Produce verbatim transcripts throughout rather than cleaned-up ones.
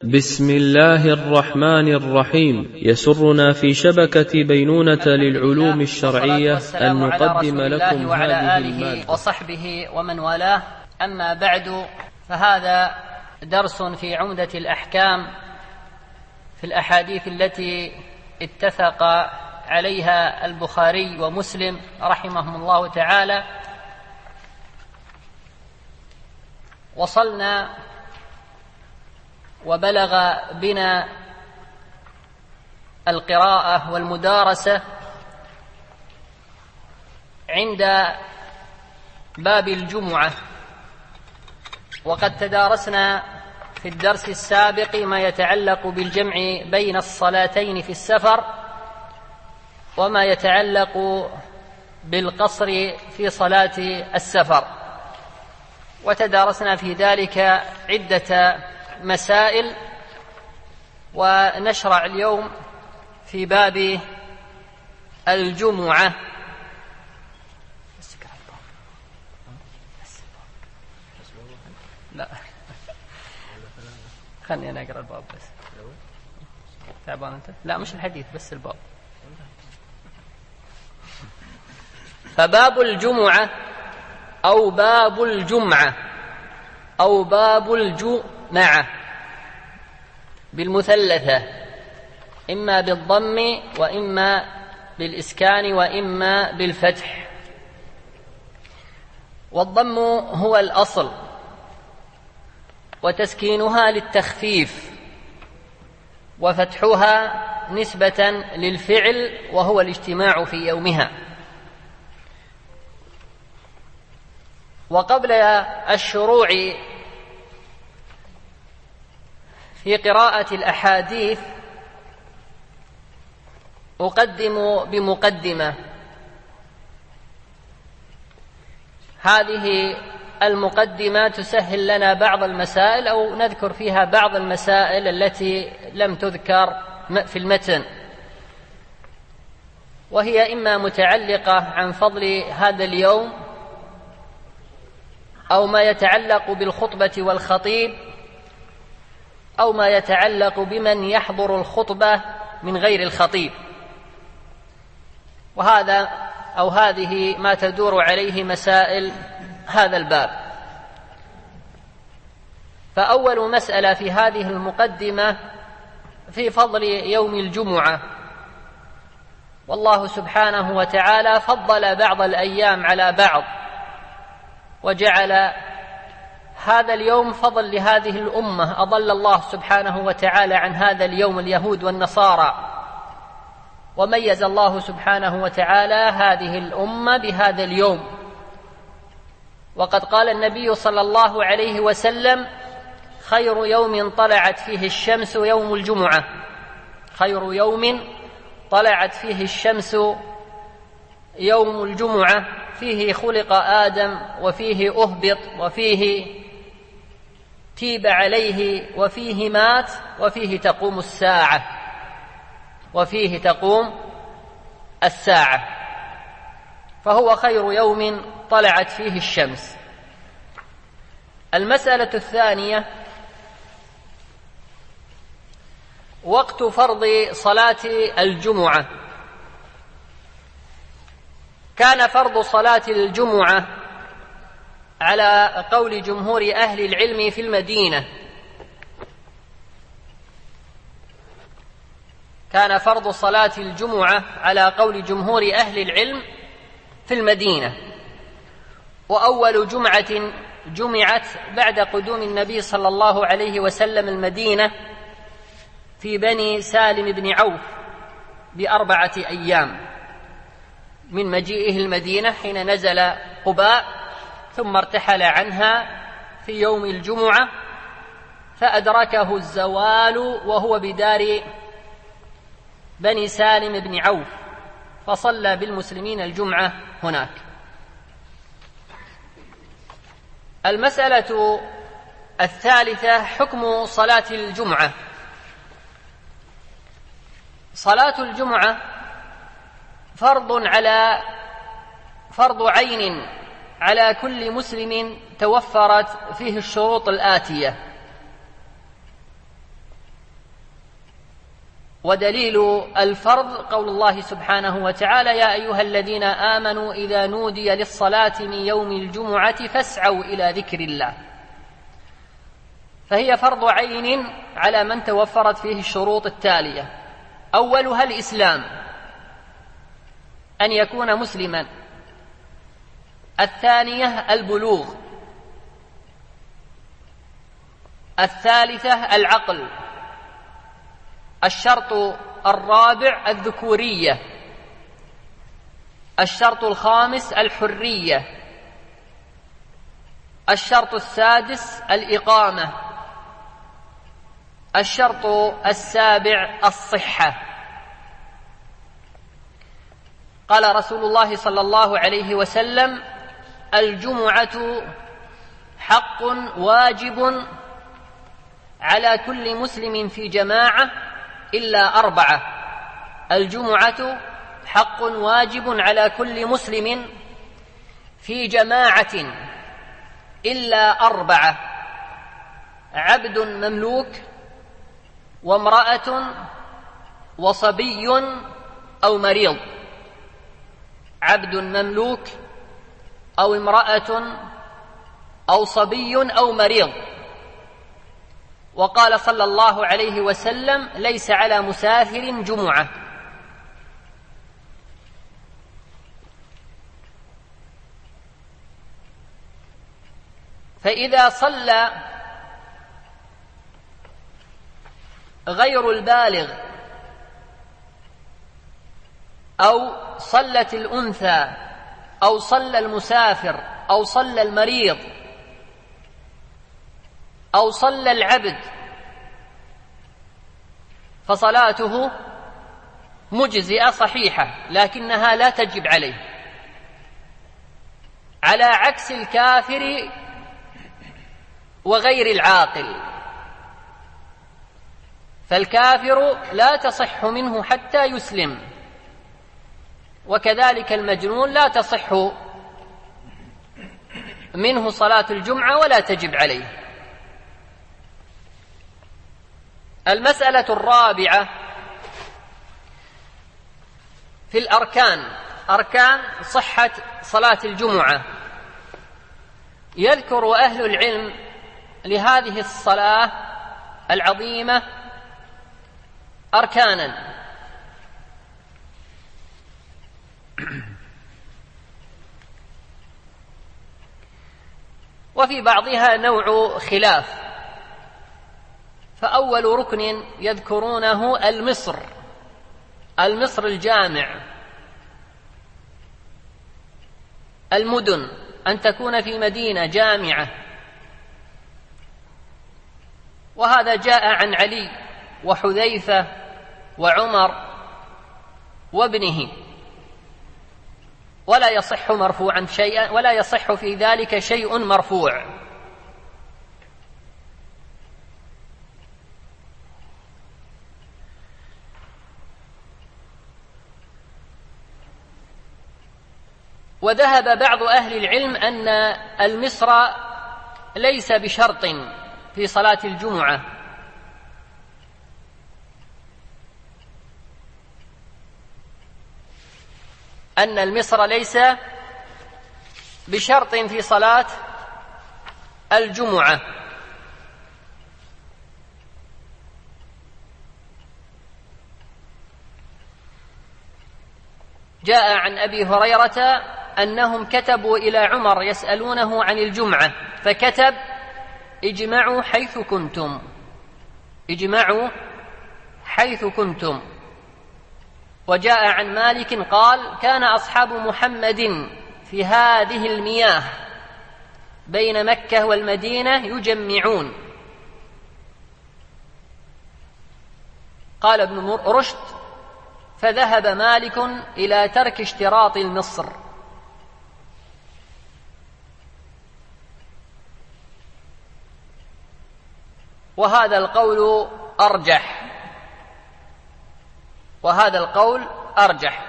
بسم الله الرحمن الرحيم. يسرنا في شبكة بينونة للعلوم الشرعية أن نقدم لكم هذه المادة وصحبه ومن والاه. أما بعد، فهذا درس في عمدة الأحكام في الأحاديث التي اتفق عليها البخاري ومسلم رحمهم الله تعالى. وصلنا وبلغ بنا القراءة والمدارسة عند باب الجمعة، وقد تدارسنا في الدرس السابق ما يتعلق بالجمع بين الصلاتين في السفر، وما يتعلق بالقصر في صلاة السفر، وتدارسنا في ذلك عدة مسائل. ونشرع اليوم في باب الجمعة. لا خلني أنا أقرأ الباب بس. تعبان أنت؟ لا مش الحديث بس الباب. فباب الجمعة أو باب الجمعة أو باب الجمعة بالمثلثة، إما بالضم وإما بالإسكان وإما بالفتح. والضم هو الأصل، وتسكينها للتخفيف، وفتحها نسبة للفعل وهو الاجتماع في يومها. وقبل الشروع في قراءة الأحاديث أقدم بمقدمة. هذه المقدمة تسهل لنا بعض المسائل، أو نذكر فيها بعض المسائل التي لم تذكر في المتن، وهي إما متعلقة عن فضل هذا اليوم، أو ما يتعلق بالخطبة والخطيب، أو ما يتعلق بمن يحضر الخطبة من غير الخطيب. وهذا أو هذه ما تدور عليه مسائل هذا الباب. فأول مسألة في هذه المقدمة في فضل يوم الجمعة. والله سبحانه وتعالى فضل بعض الأيام على بعض، وجعل هذا اليوم فضل لهذه الأمة. أضل الله سبحانه وتعالى عن هذا اليوم اليهود والنصارى، وميز الله سبحانه وتعالى هذه الأمة بهذا اليوم. وقد قال النبي صلى الله عليه وسلم: خير يوم طلعت فيه الشمس يوم الجمعة. خير يوم طلعت فيه الشمس يوم الجمعة، فيه خلق آدم، وفيه أهبط، وفيه تيب عليه، وفيه مات، وفيه تقوم الساعة وفيه تقوم الساعة فهو خير يوم طلعت فيه الشمس. المسألة الثانية: وقت فرض صلاة الجمعة. كان فرض صلاة الجمعة على قول جمهور أهل العلم في المدينة كان فرض صلاة الجمعة على قول جمهور أهل العلم في المدينة. وأول جمعة جمعت بعد قدوم النبي صلى الله عليه وسلم المدينة في بني سالم بن عوف بأربعة أيام من مجيئه المدينة، حين نزل قباء، ثم ارتحل عنها في يوم الجمعة، فأدركه الزوال وهو بدار بني سالم بن عوف، فصلى بالمسلمين الجمعة هناك. المسألة الثالثة: حكم صلاة الجمعة. صلاة الجمعة فرض على فرض عين على كل مسلم توفرت فيه الشروط الآتية: ودليل الفرض قول الله سبحانه وتعالى: يا أيها الذين آمنوا إذا نودي للصلاة من يوم الجمعة فاسعوا إلى ذكر الله. فهي فرض عين على من توفرت فيه الشروط التالية: أولها الإسلام، أن يكون مسلما. الثانية البلوغ. الثالثة العقل. الشرط الرابع الذكورية. الشرط الخامس الحرية. الشرط السادس الإقامة. الشرط السابع الصحة. قال رسول الله صلى الله عليه وسلم: الجمعة حق واجب على كل مسلم في جماعة إلا أربعة. الجمعة حق واجب على كل مسلم في جماعة إلا أربعة: عبد مملوك، وامرأة، وصبي أو مريض. عبد مملوك أو امرأة أو صبي أو مريض. وقال صلى الله عليه وسلم: ليس على مسافر جمعة. فإذا صلى غير البالغ أو صلت الأنثى أو صلى المسافر أو صلى المريض أو صلى العبد فصلاته مجزئة صحيحة، لكنها لا تجب عليه، على عكس الكافر وغير العاقل. فالكافر لا تصح منه حتى يسلم، وكذلك المجنون لا تصح منه صلاة الجمعة ولا تجب عليه. المسألة الرابعة في الأركان، أركان صحة صلاة الجمعة. يذكر أهل العلم لهذه الصلاة العظيمة أركانا، وفي بعضها نوع خلاف. فأول ركن يذكرونه المصر، المصر الجامع. المدن أن تكون في مدينة جامعة، وهذا جاء عن علي وحذيفة وعمر وابنه، ولا يصح مرفوعا شيئا، ولا يصح في ذلك شيء مرفوع. وذهب بعض أهل العلم أن المصر ليس بشرط في صلاة الجمعة، أن المصر ليس بشرط في صلاة الجمعة. جاء عن أبي هريرة أنهم كتبوا إلى عمر يسألونه عن الجمعة، فكتب: اجمعوا حيث كنتم، اجمعوا حيث كنتم. وجاء عن مالك قال: كان أصحاب محمد في هذه المياه بين مكة والمدينة يجمعون. قال ابن رشد: فذهب مالك إلى ترك اشتراط المصر. وهذا القول أرجح، وهذا القول أرجح.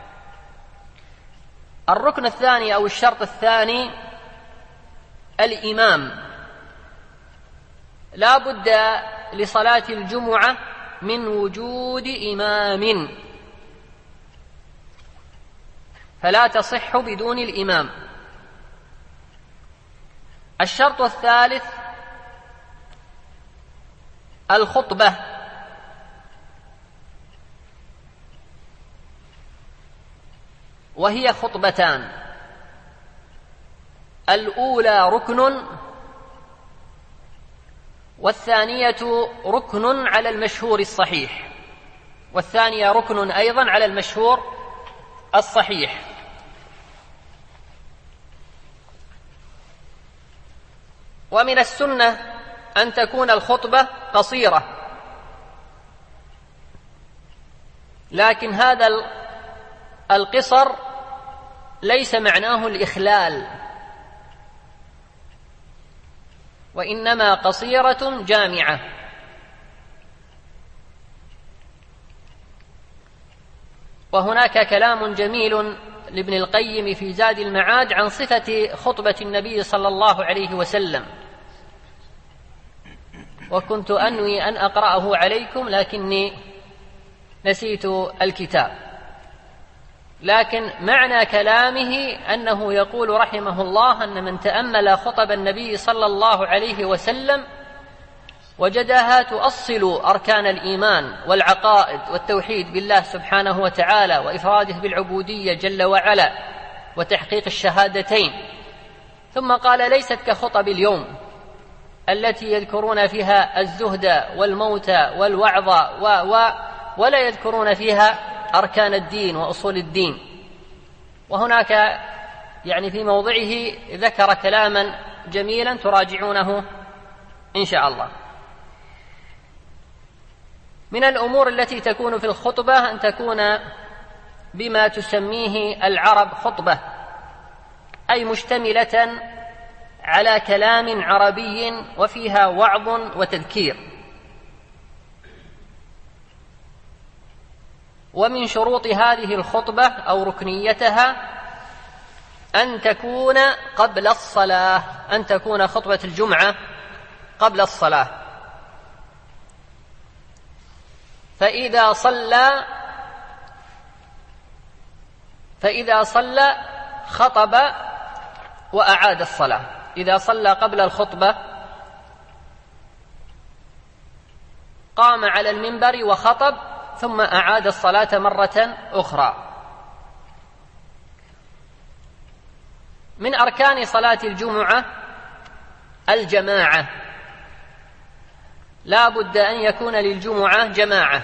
الركن الثاني أو الشرط الثاني الإمام. لا بد لصلاة الجمعة من وجود إمام، فلا تصح بدون الإمام. الشرط الثالث الخطبة، وهي خطبتان: الأولى ركن، والثانية ركن على المشهور الصحيح، والثانية ركن أيضا على المشهور الصحيح. ومن السنة أن تكون الخطبة قصيرة، لكن هذا القصر ليس معناه الإخلال، وإنما قصيرة جامعة. وهناك كلام جميل لابن القيم في زاد المعاد عن صفة خطبة النبي صلى الله عليه وسلم، وكنت أنوي أن أقرأه عليكم لكني نسيت الكتاب. لكن معنى كلامه أنه يقول رحمه الله أن من تأمل خطب النبي صلى الله عليه وسلم وجدها تؤصل أركان الإيمان والعقائد والتوحيد بالله سبحانه وتعالى وإفراده بالعبودية جل وعلا وتحقيق الشهادتين. ثم قال: ليست كخطب اليوم التي يذكرون فيها الزهد والموت والوعظ و و ولا يذكرون فيها أركان الدين وأصول الدين. وهناك يعني في موضعه ذكر كلاما جميلا تراجعونه إن شاء الله. من الأمور التي تكون في الخطبة أن تكون بما تسميه العرب خطبة، أي مشتملة على كلام عربي وفيها وعظ وتذكير. ومن شروط هذه الخطبة أو ركنيتها أن تكون قبل الصلاة، أن تكون خطبة الجمعة قبل الصلاة. فإذا صلى فإذا صلى خطب وأعاد الصلاة. إذا صلى قبل الخطبة قام على المنبر وخطب ثم أعاد الصلاة مرة أخرى. من أركان صلاة الجمعة الجماعة، لا بد أن يكون للجمعة جماعة،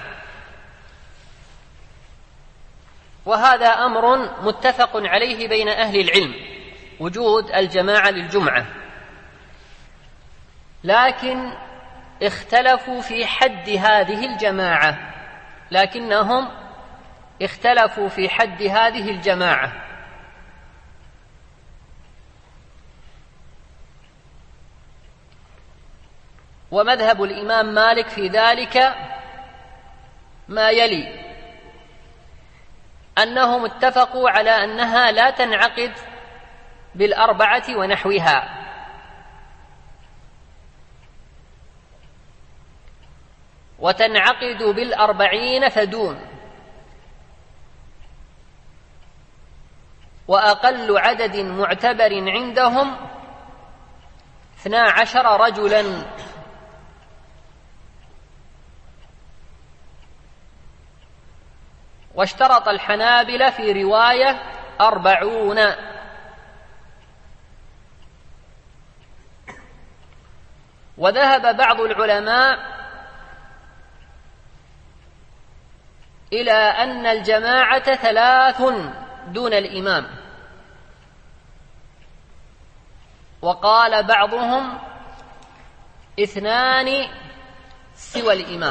وهذا أمر متفق عليه بين أهل العلم وجود الجماعة للجمعة، لكن اختلفوا في حد هذه الجماعة لكنهم اختلفوا في حد هذه الجماعة. ومذهب الإمام مالك في ذلك ما يلي: أنهم اتفقوا على أنها لا تنعقد بالأربعة ونحوها، وتنعقد بالأربعين فدون، وأقل عدد معتبر عندهم اثنا عشر رجلا. واشترط الحنابلة في رواية أربعون. وذهب بعض العلماء إلى أن الجماعة ثلاث دون الإمام، وقال بعضهم اثنان سوى الإمام.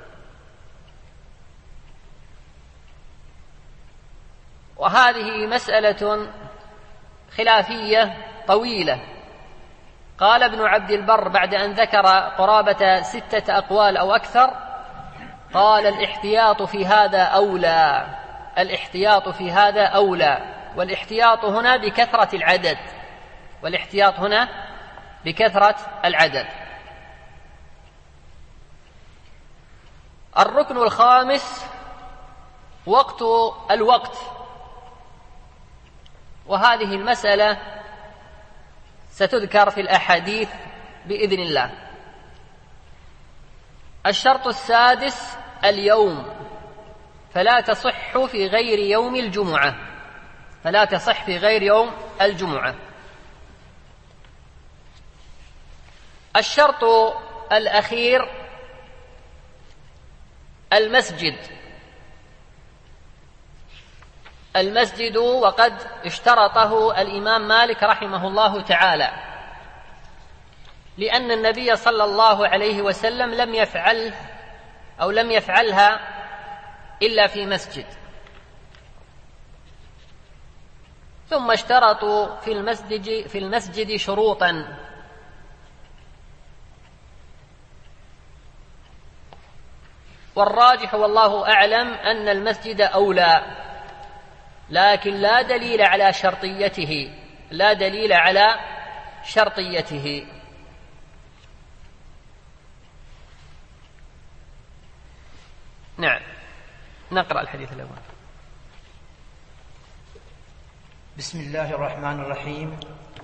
وهذه مسألة خلافية طويلة. قال ابن عبد البر بعد أن ذكر قرابة ستة أقوال أو أكثر، قال: الاحتياط في هذا أولى، الاحتياط في هذا أولى. والاحتياط هنا بكثرة العدد، والاحتياط هنا بكثرة العدد. الركن الخامس وقت الوقت، وهذه المسألة ستذكر في الأحاديث بإذن الله. الشرط السادس اليوم، فلا تصح في غير يوم الجمعة، فلا تصح في غير يوم الجمعة. الشرط الأخير المسجد، المسجد وقد اشترطه الإمام مالك رحمه الله تعالى، لأن النبي صلى الله عليه وسلم لم يفعل أو لم يفعلها إلا في مسجد. ثم اشترطوا في المسجد في المسجد شروطا، والراجح والله أعلم أن المسجد أولى، لكن لا دليل على شرطيته، لا دليل على شرطيته. نعم، نقرأ الحديث الأول. بسم الله الرحمن الرحيم.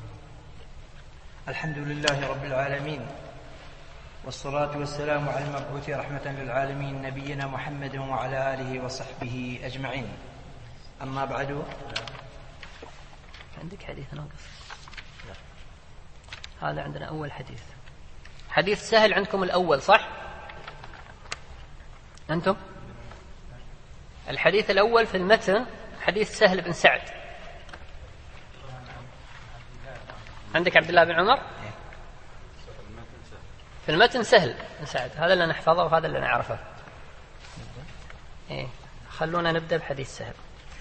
الحمد لله رب العالمين، والصلاة والسلام على المبعوث رحمة للعالمين نبينا محمد وعلى آله وصحبه أجمعين. أما بعد، عندك حديث ناقص؟ هذا عندنا أول حديث، حديث سهل عندكم الأول صح؟ أنتم الحديث الأول في المتن حديث سهل بن سعد. عندك عبد الله بن عمر في المتن سهل بن سعد، هذا اللي نحفظه وهذا اللي نعرفه. إيه، خلونا نبدأ بحديث سهل.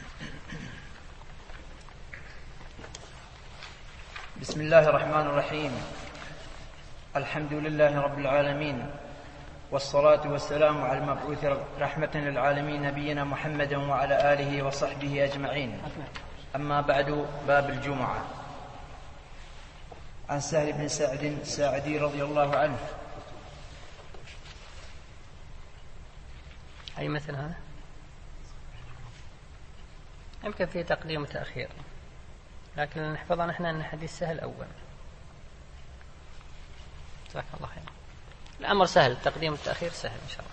بسم الله الرحمن الرحيم. الحمد لله رب العالمين، والصلاة والسلام على المبعوث رحمة للعالمين نبينا محمد وعلى آله وصحبه أجمعين. أما بعد، باب الجمعة. عن سهل بن سعد الساعدي رضي الله عنه. أي مثل هذا؟ يمكن فيه تقديم وتأخير، لكن نحفظها نحن أن حديث سهل أول. جزاك الله خير. الأمر سهل، التقديم والتأخير سهل إن شاء الله.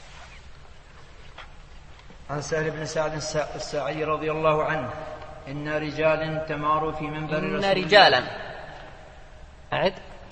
عن سهل بن سعد الساعدي رضي الله عنه: إن رجالا تماروا في منبر إن رسول رجالا الله. أعد.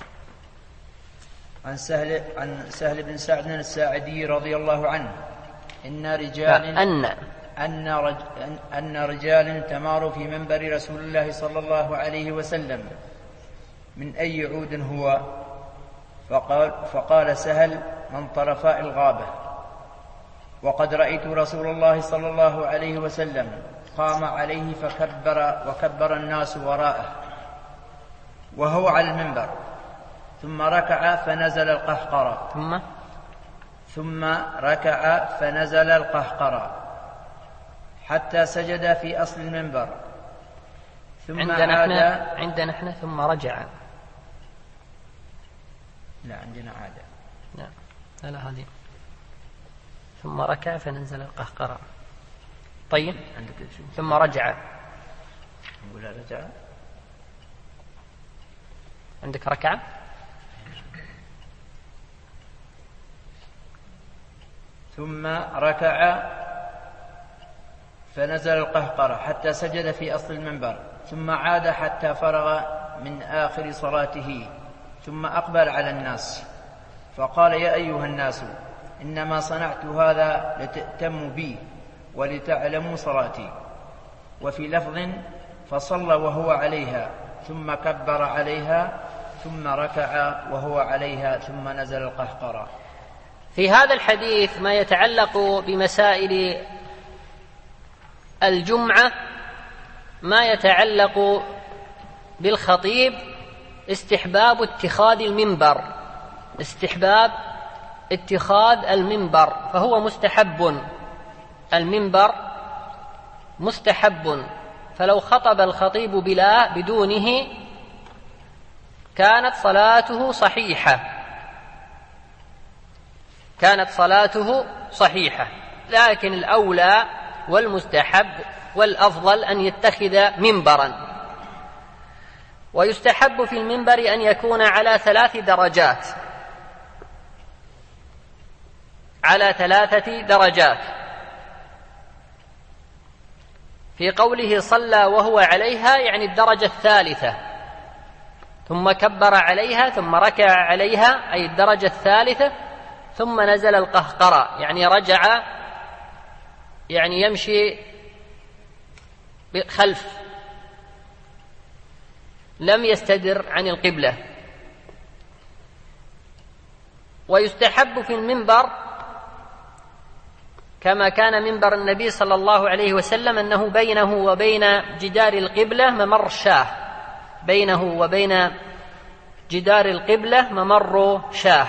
عن سهل عن سهل بن سعد الساعدي رضي الله عنه: إن رجالا أن أن, رج أن رجالا تماروا في منبر رسول الله صلى الله عليه وسلم: من أي عود هو؟ فقال, فقال سهل: من طرفاء الغابة. وقد رأيت رسول الله صلى الله عليه وسلم قام عليه فكبر، وكبر الناس وراءه وهو على المنبر، ثم ركع فنزل القهقرة ثم ثم ركع فنزل القهقرة حتى سجد في أصل المنبر، ثم عندنا عاد. احنا عندنا احنا ثم رجع. لا، عندنا عاد. لا لا, لا هذه ثم ركع فنزل القهقرة. طيب، ثم رجع. نقول رجع. عندك ركعة؟ ثم ركع فنزل القهقرة حتى سجد في أصل المنبر، ثم عاد حتى فرغ من آخر صلاته، ثم أقبل على الناس فقال: يا أيها الناس، إنما صنعت هذا لتأتموا بي ولتعلموا صلاتي. وفي لفظ: فصلى وهو عليها، ثم كبر عليها، ثم ركع وهو عليها، ثم نزل القهقرة. في هذا الحديث ما يتعلق بمسائل الجمعة، ما يتعلق بالخطيب استحباب اتخاذ المنبر، استحباب اتخاذ المنبر، فهو مستحب، المنبر مستحب، فلو خطب الخطيب بلا بدونه كانت صلاته صحيحة. كانت صلاته صحيحة. لكن الأولى والمستحب والأفضل أن يتخذ منبرا. ويستحب في المنبر أن يكون على ثلاث درجات على ثلاثة درجات في قوله صلى وهو عليها، يعني الدرجة الثالثة، ثم كبر عليها ثم ركع عليها، أي الدرجة الثالثة، ثم نزل القهقرة، يعني رجع، يعني يمشي خلف، لم يستدر عن القبلة. ويستحب في المنبر كما كان منبر النبي صلى الله عليه وسلم أنه بينه وبين جدار القبلة ممر شاه، بينه وبين جدار القبلة ممر شاه.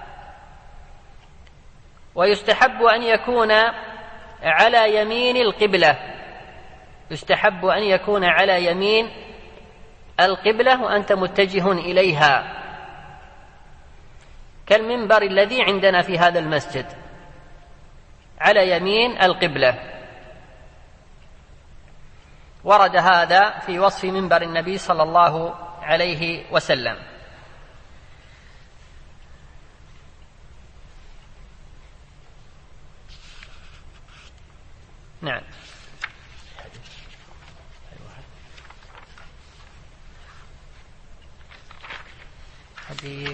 ويستحب أن يكون على يمين القبلة، يستحب أن يكون على يمين القبلة وأنت متجه إليها، كالمنبر الذي عندنا في هذا المسجد على يمين القبلة. ورد هذا في وصف منبر النبي صلى الله عليه وسلم. نعم. حديث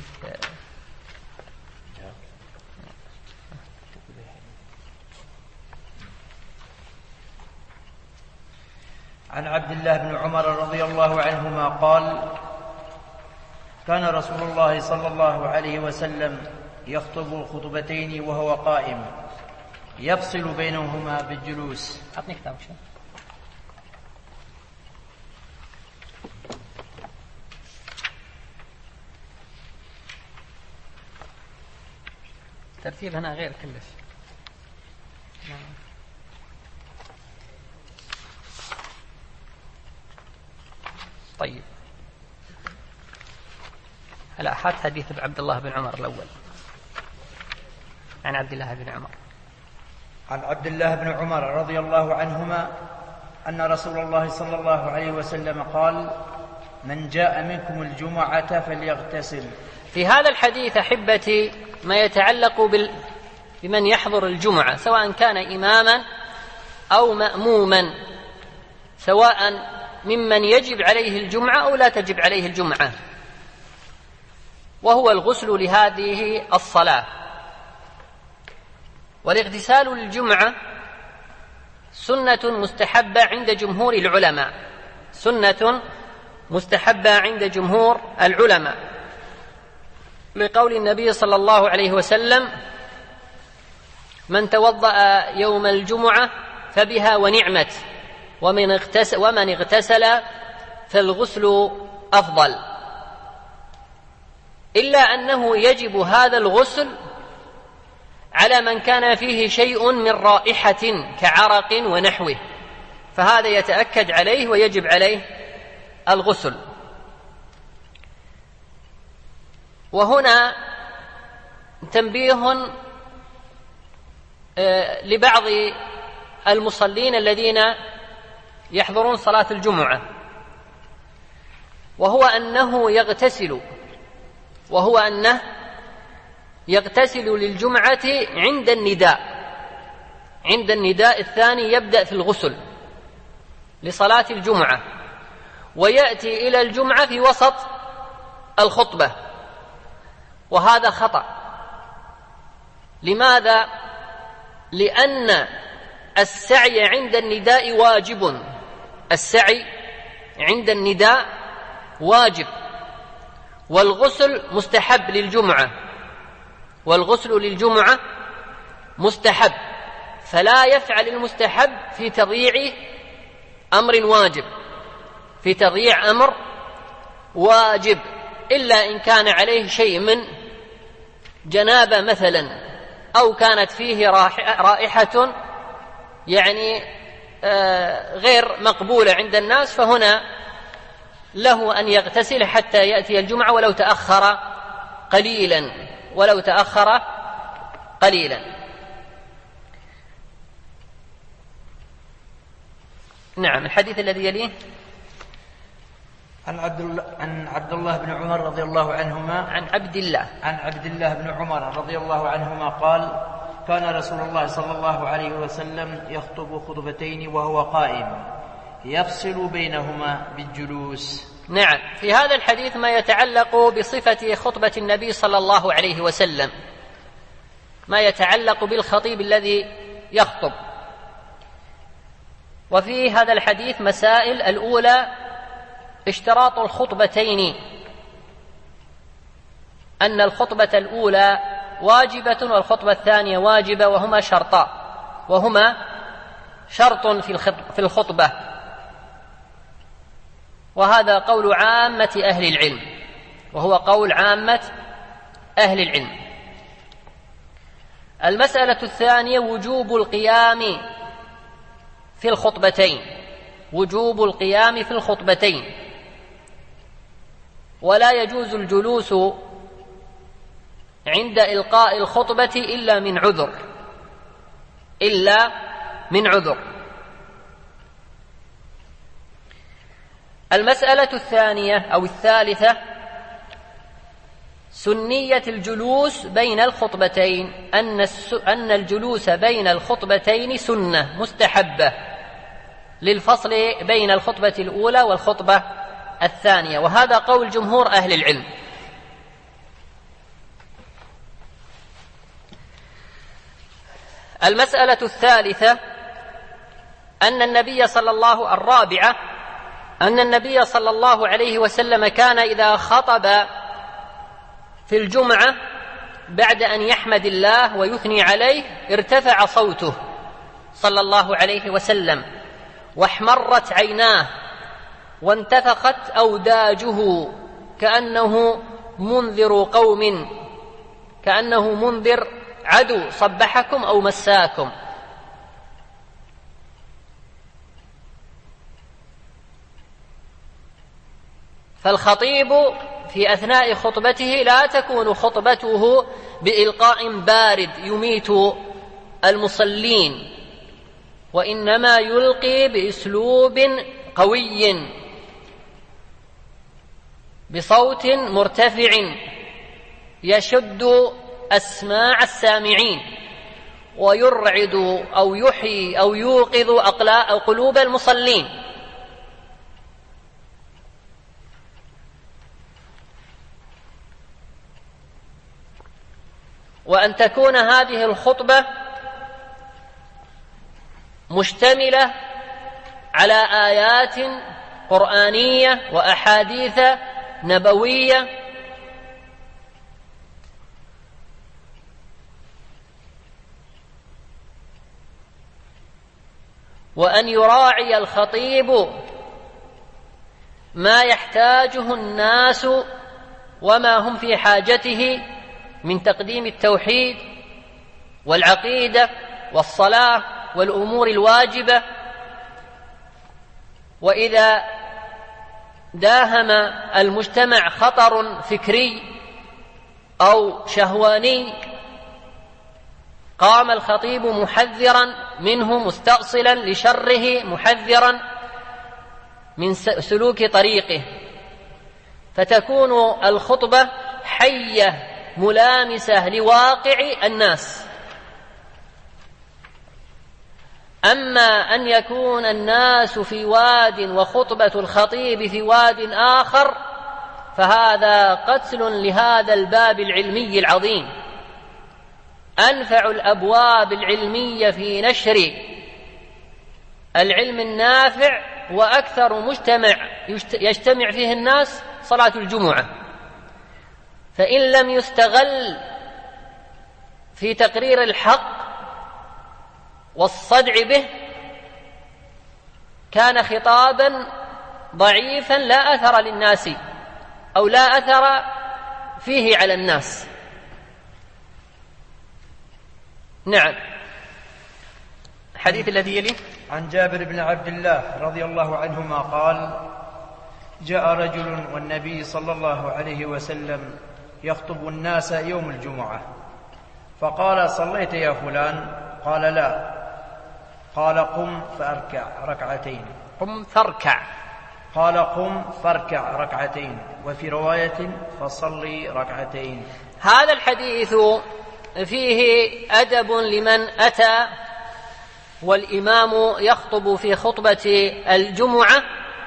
عن عبد الله بن عمر رضي الله عنهما قال: كان رسول الله صلى الله عليه وسلم يخطب الخطبتين وهو قائم يفصل بينهما بالجلوس. أعطني كتاب شو ترتيب هنا غير كلش. طيب، هلا حات حديث عبد الله بن عمر الأول. عن عبد الله بن عمر عن عبد الله بن عمر رضي الله عنهما أن رسول الله صلى الله عليه وسلم قال: من جاء منكم الجمعة فليغتسل. في هذا الحديث أحبتي ما يتعلق بال... بمن يحضر الجمعة، سواء كان إماما أو مأموما، سواء ممن يجب عليه الجمعة أو لا تجب عليه الجمعة، وهو الغسل لهذه الصلاة. والاغتسال للجمعة سنة مستحبة عند جمهور العلماء، سنة مستحبة عند جمهور العلماء، لقول النبي صلى الله عليه وسلم: من توضأ يوم الجمعة فبها ونعمت، ومن اغتسل, ومن اغتسل فالغسل أفضل. إلا أنه يجب هذا الغسل على من كان فيه شيء من رائحة كعرق ونحوه، فهذا يتأكد عليه ويجب عليه الغسل. وهنا تنبيه لبعض المصلين الذين يحضرون صلاة الجمعة، وهو أنه يغتسل وهو أنه يغتسل للجمعة عند النداء، عند النداء الثاني يبدأ في الغسل لصلاة الجمعة، ويأتي إلى الجمعة في وسط الخطبة، وهذا خطأ. لماذا؟ لأن السعي عند النداء واجب، السعي عند النداء واجب، والغسل مستحب للجمعة، والغسل للجمعة مستحب، فلا يفعل المستحب في تضييع أمر واجب، في تضييع أمر واجب، إلا إن كان عليه شيء من جنابة مثلا، أو كانت فيه رائحة يعني غير مقبولة عند الناس، فهنا له أن يغتسل حتى يأتي الجمعة ولو تأخر قليلا ولو تأخر قليلا. نعم. الحديث الذي يليه عن عبد الله عن عبد الله بن عمر رضي الله عنهما عن عبد الله عن عبد الله بن عمر رضي الله عنهما قال: كان رسول الله صلى الله عليه وسلم يخطب خطبتين وهو قائم يفصل بينهما بالجلوس. نعم. في هذا الحديث ما يتعلق بصفة خطبة النبي صلى الله عليه وسلم، ما يتعلق بالخطيب الذي يخطب. وفي هذا الحديث مسائل. الأولى اشتراط الخطبتين، أن الخطبة الأولى واجبة والخطبة الثانية واجبة، وهما شرطان، وهما شرط في الخطبة، وهذا قول عامة أهل العلم، وهو قول عامة أهل العلم. المسألة الثانية وجوب القيام في الخطبتين، وجوب القيام في الخطبتين، ولا يجوز الجلوس عند إلقاء الخطبة إلا من عذر، إلا من عذر. المسألة الثانية أو الثالثة سنية الجلوس بين الخطبتين، أن أن الجلوس بين الخطبتين سنة مستحبة للفصل بين الخطبة الأولى والخطبة الثانية، وهذا قول جمهور أهل العلم. المسألة الثالثة أن النبي صلى الله الرابعة أن النبي صلى الله عليه وسلم كان إذا خطب في الجمعة بعد أن يحمد الله ويثني عليه ارتفع صوته صلى الله عليه وسلم، واحمرت عيناه، وانتفخت أوداجه، كأنه منذر قوم، كأنه منذر عدو صبحكم أو مساكم. فالخطيب في أثناء خطبته لا تكون خطبته بإلقاء بارد يميت المصلين، وإنما يلقي بأسلوب قوي بصوت مرتفع يشد أسماع السامعين، ويرعد أو يحيي أو يوقظ قلوب المصلين. وأن تكون هذه الخطبة مشتملة على آيات قرآنية وأحاديث نبوية، وأن يراعي الخطيب ما يحتاجه الناس وما هم في حاجته من تقديم التوحيد والعقيدة والصلاة والأمور الواجبة. وإذا داهم المجتمع خطر فكري أو شهواني قام الخطيب محذرا منه مستأصلا لشره، محذرا من سلوك طريقه، فتكون الخطبة حية ملامسة لواقع الناس. أما أن يكون الناس في واد وخطبة الخطيب في واد آخر فهذا قتل لهذا الباب العلمي العظيم. أنفع الأبواب العلمية في نشر العلم النافع وأكثر مجتمع يجتمع فيه الناس صلاة الجمعة، فإن لم يستغل في تقرير الحق والصدع به كان خطابا ضعيفا لا أثر للناس أو لا أثر فيه على الناس. نعم. الحديث الذي يليه عن جابر بن عبد الله رضي الله عنهما قال: جاء رجل والنبي صلى الله عليه وسلم يخطب الناس يوم الجمعة، فقال صليت يا فلان؟ قال لا. قال قم فاركع ركعتين. قم فاركع. قال قم فاركع ركعتين، وفي رواية فصلي ركعتين. هذا الحديث فيه أدب لمن أتى والإمام يخطب في خطبة الجمعة،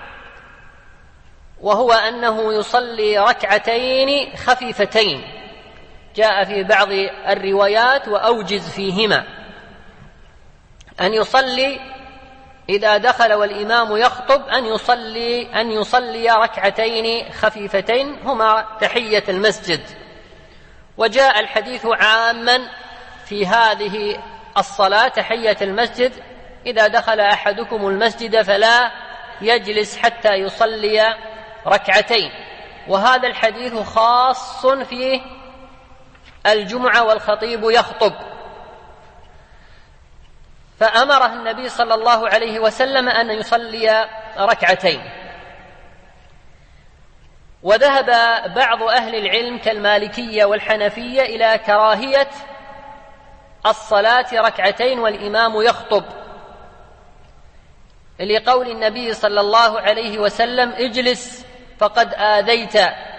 وهو أنه يصلي ركعتين خفيفتين، جاء في بعض الروايات وأوجز فيهما، أن يصلي إذا دخل والإمام يخطب أن يصلي أن يصلي ركعتين خفيفتين هما تحية المسجد. وجاء الحديث عاما في هذه الصلاة تحية المسجد: إذا دخل أحدكم المسجد فلا يجلس حتى يصلي ركعتين. وهذا الحديث خاص في الجمعة والخطيب يخطب، فأمره النبي صلى الله عليه وسلم أن يصلي ركعتين. وذهب بعض أهل العلم كالمالكية والحنفية إلى كراهية الصلاة ركعتين والإمام يخطب، لقول النبي صلى الله عليه وسلم: اجلس فقد آذيت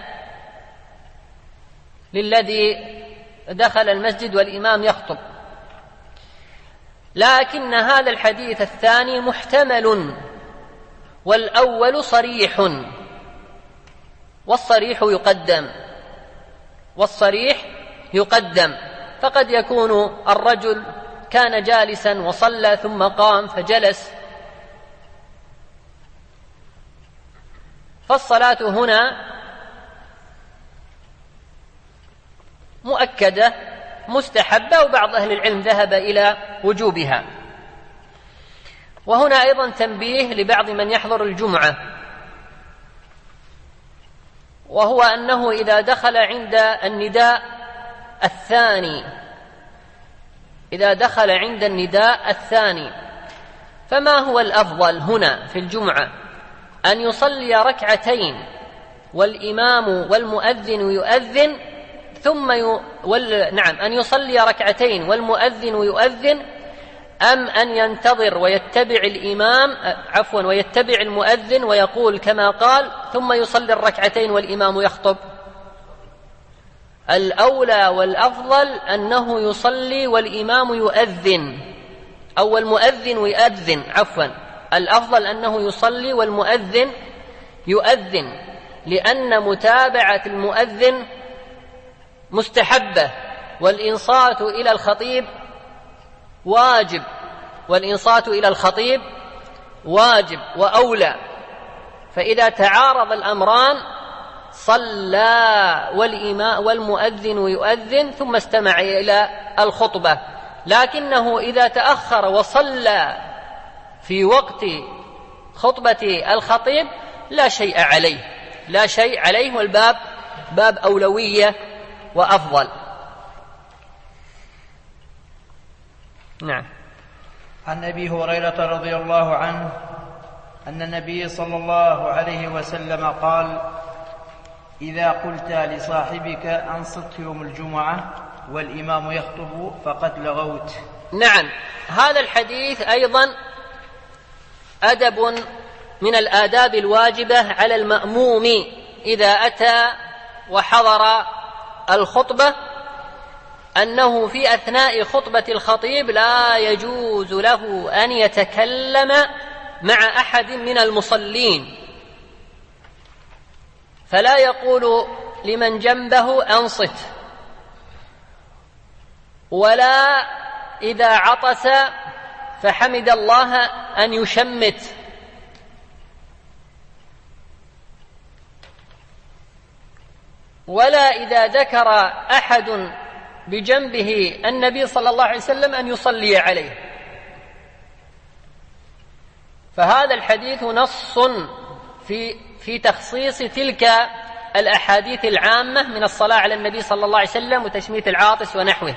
للذي دخل المسجد والإمام يخطب. لكن هذا الحديث الثاني محتمل، والأول صريح، والصريح يقدم والصريح يقدم فقد يكون الرجل كان جالسا وصلى ثم قام فجلس، فالصلاة هنا مؤكدة مستحبة، وبعض أهل العلم ذهب إلى وجوبها. وهنا أيضا تنبيه لبعض من يحضر الجمعة، وهو أنه إذا دخل عند النداء الثاني إذا دخل عند النداء الثاني فما هو الأفضل هنا في الجمعة؟ أن يصلي ركعتين والإمام والمؤذن يؤذن ثم ي... وال... نعم أن يصلي ركعتين والمؤذن يؤذن، أم أن ينتظر ويتبع الإمام عفوا ويتبع المؤذن ويقول كما قال ثم يصلي الركعتين والإمام يخطب؟ الأولى والأفضل أنه يصلي والإمام يؤذن، أو المؤذن يؤذن عفوا الأفضل أنه يصلي والمؤذن يؤذن، لأن متابعة المؤذن مستحبة، والإنصات إلى الخطيب واجب والإنصات إلى الخطيب واجب وأولى. فإذا تعارض الأمران صلى والإمام والمؤذن يؤذن ثم استمع إلى الخطبة، لكنه إذا تأخر وصلى في وقت خطبة الخطيب لا شيء عليه لا شيء عليه والباب باب أولوية وأفضل. نعم. عن أبي هريرة رضي الله عنه أن النبي صلى الله عليه وسلم قال: إذا قلت لصاحبك أنصت يوم الجمعة والإمام يخطب فقد لغوت. نعم، هذا الحديث أيضا أدب من الآداب الواجبة على المأموم إذا أتى وحضر الخطبة، أنه في أثناء خطبة الخطيب لا يجوز له أن يتكلم مع أحد من المصلين، فلا يقول لمن جنبه أنصت، ولا إذا عطس فحمد الله أن يشمت، ولا إذا ذكر أحد بجنبه النبي صلى الله عليه وسلم أن يصلي عليه. فهذا الحديث نص في في تخصيص تلك الأحاديث العامة من الصلاة على النبي صلى الله عليه وسلم وتشميت العاطس ونحوه.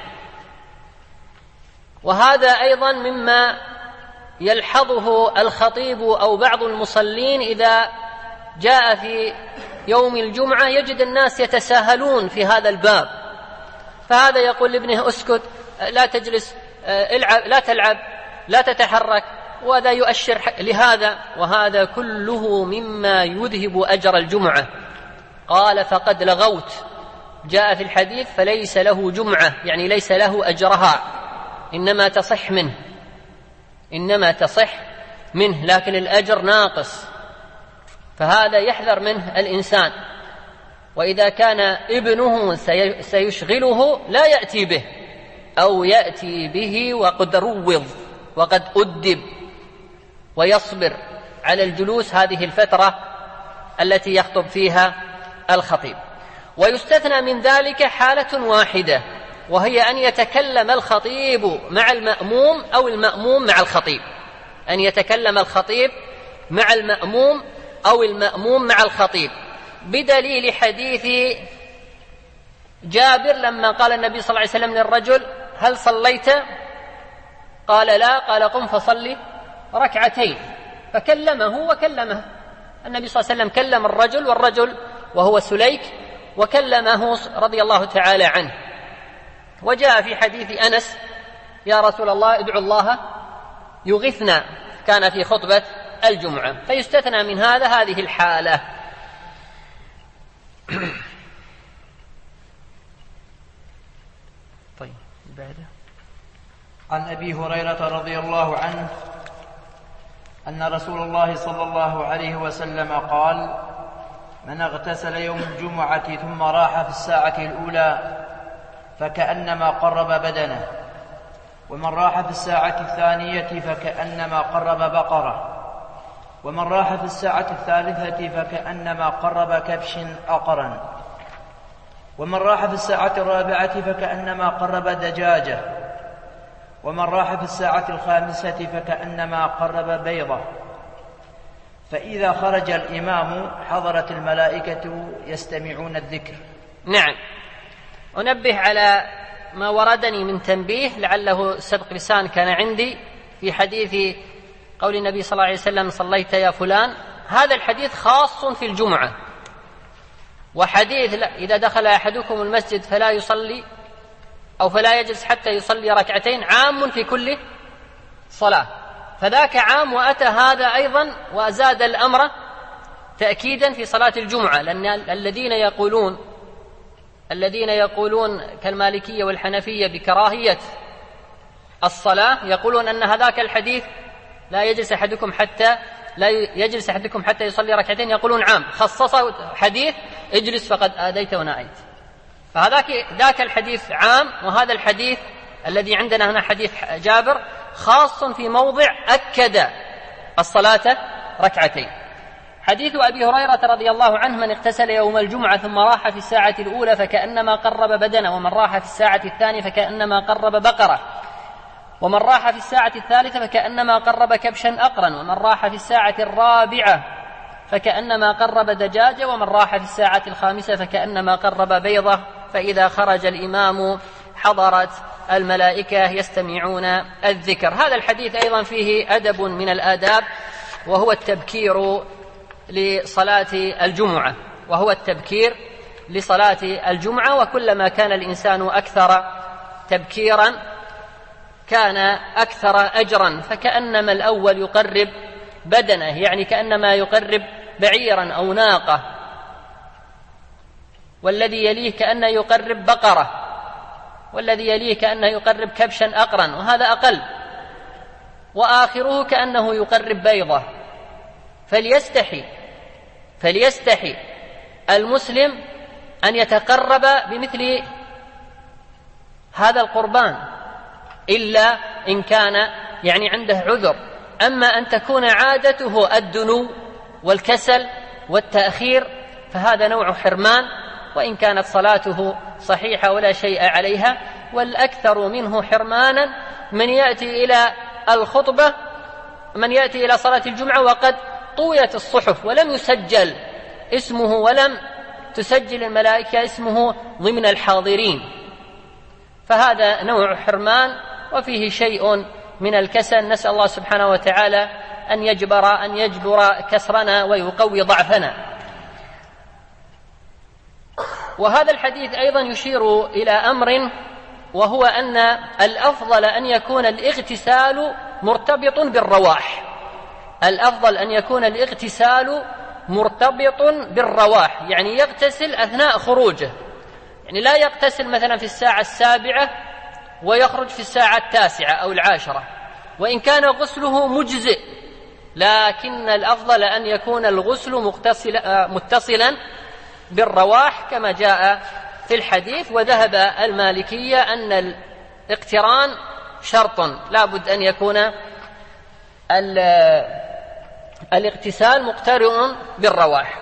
وهذا أيضا مما يلحظه الخطيب أو بعض المصلين إذا جاء في يوم الجمعة، يجد الناس يتساهلون في هذا الباب، فهذا يقول لابنه اسكت، لا تجلس، العب، لا تلعب، لا تتحرك، وهذا يؤشر لهذا، وهذا كله مما يذهب أجر الجمعة. قال فقد لغوت، جاء في الحديث فليس له جمعة، يعني ليس له أجرها، إنما تصح منه، إنما تصح منه، لكن الأجر ناقص. فهذا يحذر منه الإنسان. وإذا كان ابنه سيشغله لا يأتي به، أو يأتي به وقد روض وقد أدب، ويصبر على الجلوس هذه الفترة التي يخطب فيها الخطيب. ويستثنى من ذلك حالة واحدة، وهي أن يتكلم الخطيب مع المأموم أو المأموم مع الخطيب، أن يتكلم الخطيب مع المأموم أو المأموم مع الخطيب، بدليل حديث جابر لما قال النبي صلى الله عليه وسلم للرجل هل صليت؟ قال لا، قال قم فصلي ركعتين، فكلمه وكلمه. النبي صلى الله عليه وسلم كلم الرجل، والرجل وهو سليك، وكلمه رضي الله تعالى عنه. وجاء في حديث أنس يا رسول الله ادعو الله يغثنا، كان في خطبة الجمعة. فيستثنى من هذا هذه الحالة. طيب بعده. عن أبي هريرة رضي الله عنه أن رسول الله صلى الله عليه وسلم قال من اغتسل يوم الجمعة ثم راح في الساعة الأولى فكأنما قرب بدنه، ومن راح في الساعة الثانية فكأنما قرب بقرة، ومن راح في الساعة الثالثة فكأنما قرب كبش أقرن، ومن راح في الساعة الرابعة فكأنما قرب دجاجة، ومن راح في الساعة الخامسة فكأنما قرب بيضة. فإذا خرج الإمام حضرت الملائكة يستمعون الذكر. نعم. أنبه على ما وردني من تنبيه لعله سبق لسان كان عندي في حديث قول النبي صلى الله عليه وسلم صليت يا فلان. هذا الحديث خاص في الجمعة، وحديث لا إذا دخل أحدكم المسجد فلا يصلي أو فلا يجلس حتى يصلي ركعتين عام في كل صلاة، فذاك عام، وأتى هذا أيضا وأزاد الأمر تأكيدا في صلاة الجمعة، لأن الذين يقولون الذين يقولون كالمالكية والحنفية بكراهية الصلاة يقولون أن هذاك الحديث لا يجلس أحدكم حتى لا يجلس أحدكم حتى يصلي ركعتين، يقولون عام، خصص حديث اجلس فقد آديت ونائت. فهذاك ذاك الحديث عام، وهذا الحديث الذي عندنا هنا حديث جابر خاص في موضع أكد الصلاة ركعتين. حديث أبي هريرة رضي الله عنه من اغتسل يوم الجمعة ثم راح في الساعة الأولى فكأنما قرب بدنه، ومن راح في الساعة الثانية فكأنما قرب بقرة، ومن راح في الساعة الثالثة فكأنما قرب كبشا أقرن، ومن راح في الساعة الرابعة فكأنما قرب دجاجة، ومن راح في الساعة الخامسة فكأنما قرب بيضة. فإذا خرج الإمام حضرت الملائكة يستمعون الذكر. هذا الحديث أيضا فيه أدب من الآداب، وهو التبكير لصلاة الجمعة وهو التبكير لصلاة الجمعة وكلما كان الإنسان أكثر تبكيرا كان أكثر أجرا. فكأنما الأول يقرب بدنه، يعني كأنما يقرب بعيرا أو ناقة، والذي يليه كأنه يقرب بقرة، والذي يليه كأنه يقرب كبشا أقرن، وهذا أقل، وآخره كأنه يقرب بيضة. فليستحي فليستحي المسلم أن يتقرب بمثل هذا القربان، إلا إن كان يعني عنده عذر. أما أن تكون عادته الدنو والكسل والتأخير فهذا نوع حرمان، وإن كانت صلاته صحيحة ولا شيء عليها. والأكثر منه حرمانا من يأتي إلى الخطبة من يأتي إلى صلاة الجمعة وقد طويت الصحف ولم يسجل اسمه ولم تسجل الملائكة اسمه ضمن الحاضرين، فهذا نوع حرمان وفيه شيء من الكسل. نسأل الله سبحانه وتعالى أن يجبر أن يجبر كسرنا ويقوي ضعفنا. وهذا الحديث أيضا يشير إلى أمر، وهو أن الأفضل أن يكون الاغتسال مرتبط بالرواح. الأفضل أن يكون الاغتسال مرتبط بالرواح، يعني يغتسل أثناء خروجه، يعني لا يغتسل مثلا في الساعة السابعة ويخرج في الساعة التاسعة أو العاشرة، وإن كان غسله مجزئ، لكن الأفضل أن يكون الغسل متصلا بالرواح كما جاء في الحديث. وذهب المالكية أن الاقتران شرط، لا بد أن يكون الاغتسال مقترن بالرواح.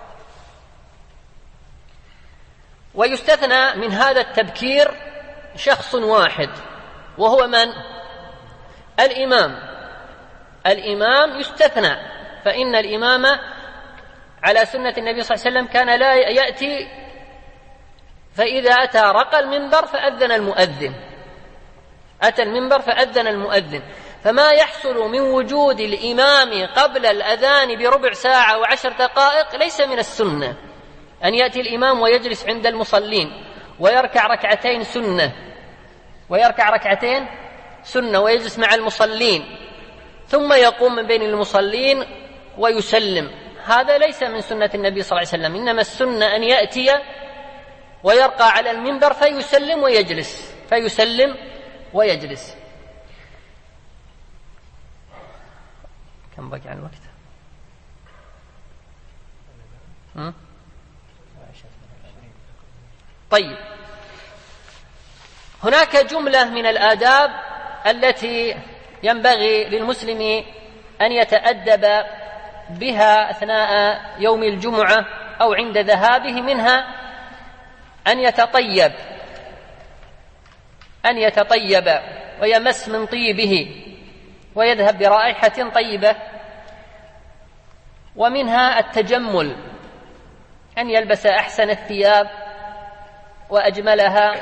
ويستثنى من هذا التبكير شخص واحد، وهو من؟ الإمام. الإمام يستثنى، فإن الإمام على سنة النبي صلى الله عليه وسلم كان لا يأتي، فإذا أتى رقى المنبر فأذن المؤذن، أتى المنبر فأذن المؤذن. فما يحصل من وجود الإمام قبل الأذان بربع ساعة وعشر دقائق ليس من السنة. أن يأتي الإمام ويجلس عند المصلين ويركع ركعتين سنة، ويركع ركعتين سنة ويجلس مع المصلين، ثم يقوم من بين المصلين ويسلم، هذا ليس من سنة النبي صلى الله عليه وسلم. إنما السنة أن يأتي ويرقى على المنبر فيسلم ويجلس، فيسلم ويجلس. كم بقي عن الوقت؟ م? طيب، هناك جملة من الآداب التي ينبغي للمسلم أن يتأدب بها أثناء يوم الجمعة أو عند ذهابه، منها أن يتطيب أن يتطيب ويمس من طيبه ويذهب برائحة طيبة. ومنها التجمل، أن يلبس أحسن الثياب وأجملها.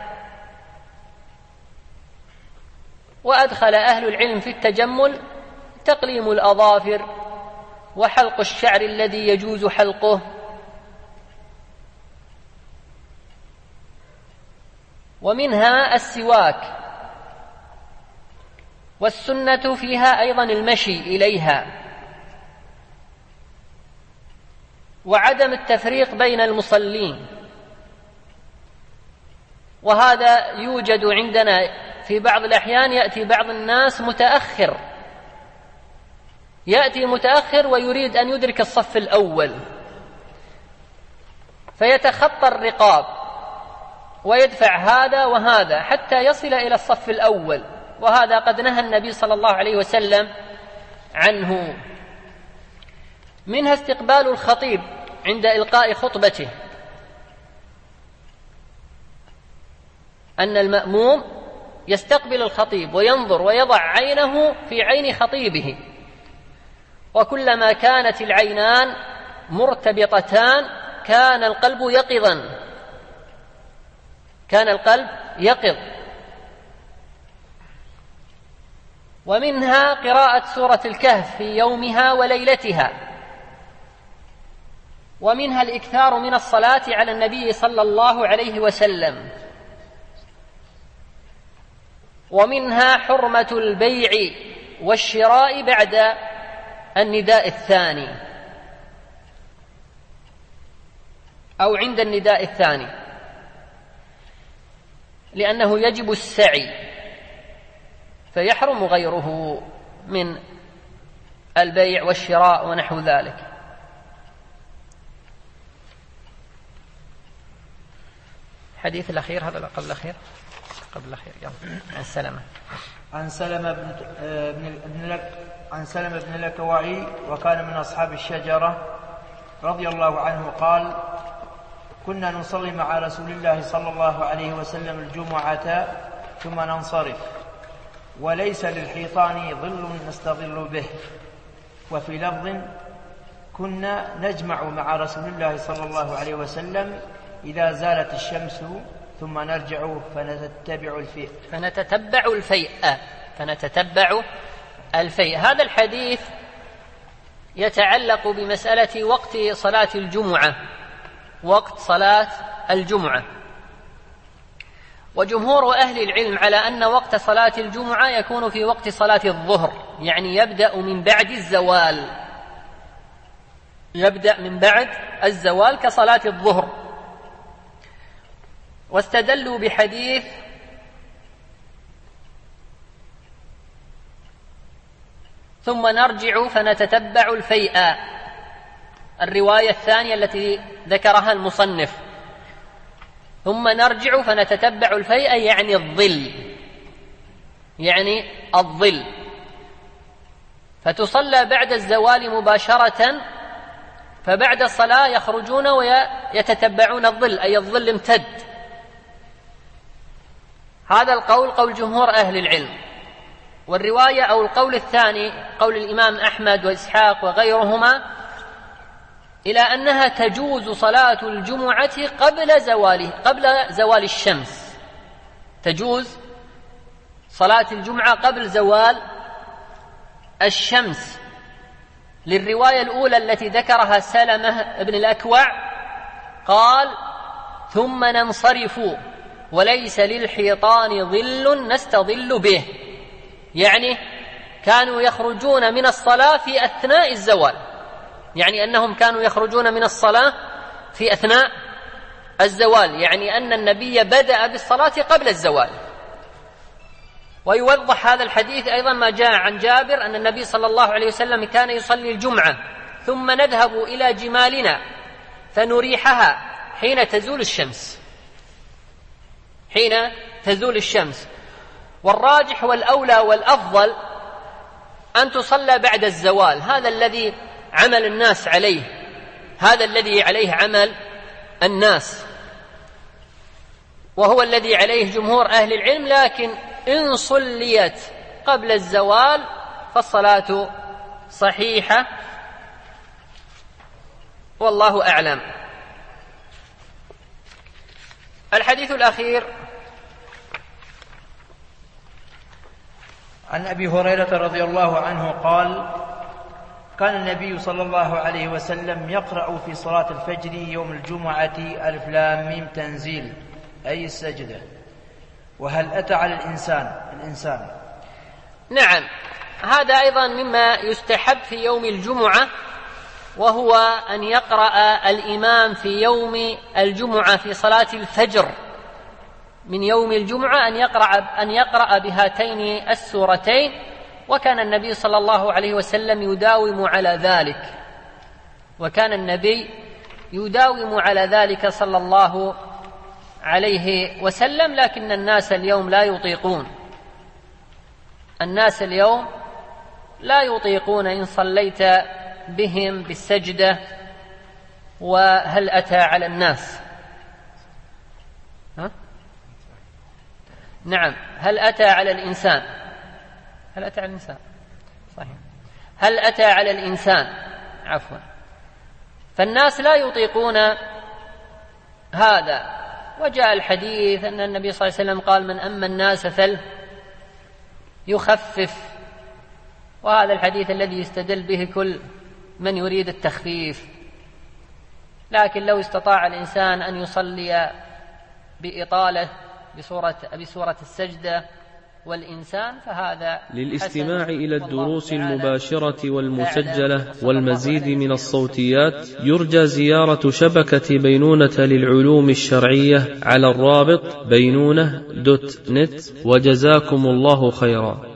وأدخل أهل العلم في التجمل تقليم الأظافر وحلق الشعر الذي يجوز حلقه، ومنها السواك، والسنة فيها أيضا المشي إليها، وعدم التفريق بين المصلين. وهذا يوجد عندنا في بعض الأحيان، يأتي بعض الناس متأخر، يأتي متأخر ويريد أن يدرك الصف الأول، فيتخطى الرقاب ويدفع هذا وهذا حتى يصل إلى الصف الأول، وهذا قد نهى النبي صلى الله عليه وسلم عنه. منها استقبال الخطيب عند إلقاء خطبته، أن المأموم يستقبل الخطيب وينظر ويضع عينه في عين خطيبه، وكلما كانت العينان مرتبطتان كان القلب يقظا، كان القلب يقظ. ومنها قراءة سورة الكهف في يومها وليلتها. ومنها الإكثار من الصلاة على النبي صلى الله عليه وسلم. ومنها حرمة البيع والشراء بعد النداء الثاني أو عند النداء الثاني، لأنه يجب السعي فيحرم غيره من البيع والشراء ونحو ذلك. الحديث الأخير هذا قبل الأخير قبل الأخير يلا. عن سلمة عن سلمة بن بن لك عن سلمة بن الأكوعي، وكان من أصحاب الشجرة رضي الله عنه، قال: كنا نصلي مع رسول الله صلى الله عليه وسلم الجمعة ثم ننصرف، وليس للحيطان ظل نستظل به. وفي لفظ: كنا نجمع مع رسول الله صلى الله عليه وسلم إذا زالت الشمس ثم نرجع فنتتبع الفيء فنتتبع الفيء فنتتبع الفيء. هذا الحديث يتعلق بمسألة وقت صلاة الجمعة، وقت صلاة الجمعة. وجمهور أهل العلم على أن وقت صلاة الجمعة يكون في وقت صلاة الظهر، يعني يبدأ من بعد الزوال، يبدأ من بعد الزوال كصلاة الظهر. واستدلوا بحديث ثم نرجع فنتتبع الفيء، الرواية الثانية التي ذكرها المصنف، ثم نرجع فنتتبع الفيء يعني الظل، يعني الظل، فتصلى بعد الزوال مباشرة، فبعد الصلاة يخرجون ويتتبعون الظل، أي الظل امتد. هذا القول قول جمهور أهل العلم. والرواية أو القول الثاني قول الإمام أحمد وإسحاق وغيرهما إلى أنها تجوز صلاة الجمعة قبل زواله، قبل زوال الشمس، تجوز صلاة الجمعة قبل زوال الشمس، للرواية الأولى التي ذكرها سلمة بن الأكوع قال ثم ننصرف وليس للحيطان ظل نستظل به، يعني كانوا يخرجون من الصلاة في أثناء الزوال، يعني أنهم كانوا يخرجون من الصلاة في أثناء الزوال، يعني أن النبي بدأ بالصلاة قبل الزوال. ويوضح هذا الحديث أيضا ما جاء عن جابر أن النبي صلى الله عليه وسلم كان يصلي الجمعة ثم نذهب إلى جمالنا فنريحها حين تزول الشمس، حين تزول الشمس. والراجح والأولى والأفضل أن تصلى بعد الزوال، هذا الذي عمل الناس عليه، هذا الذي عليه عمل الناس، وهو الذي عليه جمهور أهل العلم. لكن إن صليت قبل الزوال فالصلاة صحيحة، والله أعلم. الحديث الأخير عن أبي هريرة رضي الله عنه قال كان النبي صلى الله عليه وسلم يقرأ في صلاة الفجر يوم الجمعة ألف لام ميم تنزيل، أي السجدة. وهل أتى على الإنسان الإنسان نعم، هذا أيضا مما يستحب في يوم الجمعة، وهو أن يقرأ الإمام في يوم الجمعة في صلاة الفجر من يوم الجمعة أن يقرأ, أن يقرأ بهاتين السورتين، وكان النبي صلى الله عليه وسلم يداوم على ذلك، وكان النبي يداوم على ذلك صلى الله عليه وسلم. لكن الناس اليوم لا يطيقون، الناس اليوم لا يطيقون إن صليت بهم بالسجدة وهل أتى على الناس. ها؟ نعم، هل أتى على الإنسان، هل أتى على الإنسان صحيح، هل أتى على الإنسان عفوا. فالناس لا يطيقون هذا. وجاء الحديث أن النبي صلى الله عليه وسلم قال من أما الناس فليخفف، وهذا الحديث الذي يستدل به كل من يريد التخفيف. لكن لو استطاع الإنسان أن يصلي بإطالة بسورة, بسورة السجدة والإنسان فهذا للاستماع إلى الدروس المباشرة والمسجلة والمزيد من الصوتيات يرجى زيارة شبكة بينونة للعلوم الشرعية على الرابط بينونة دوت نت. وجزاكم الله خيرا.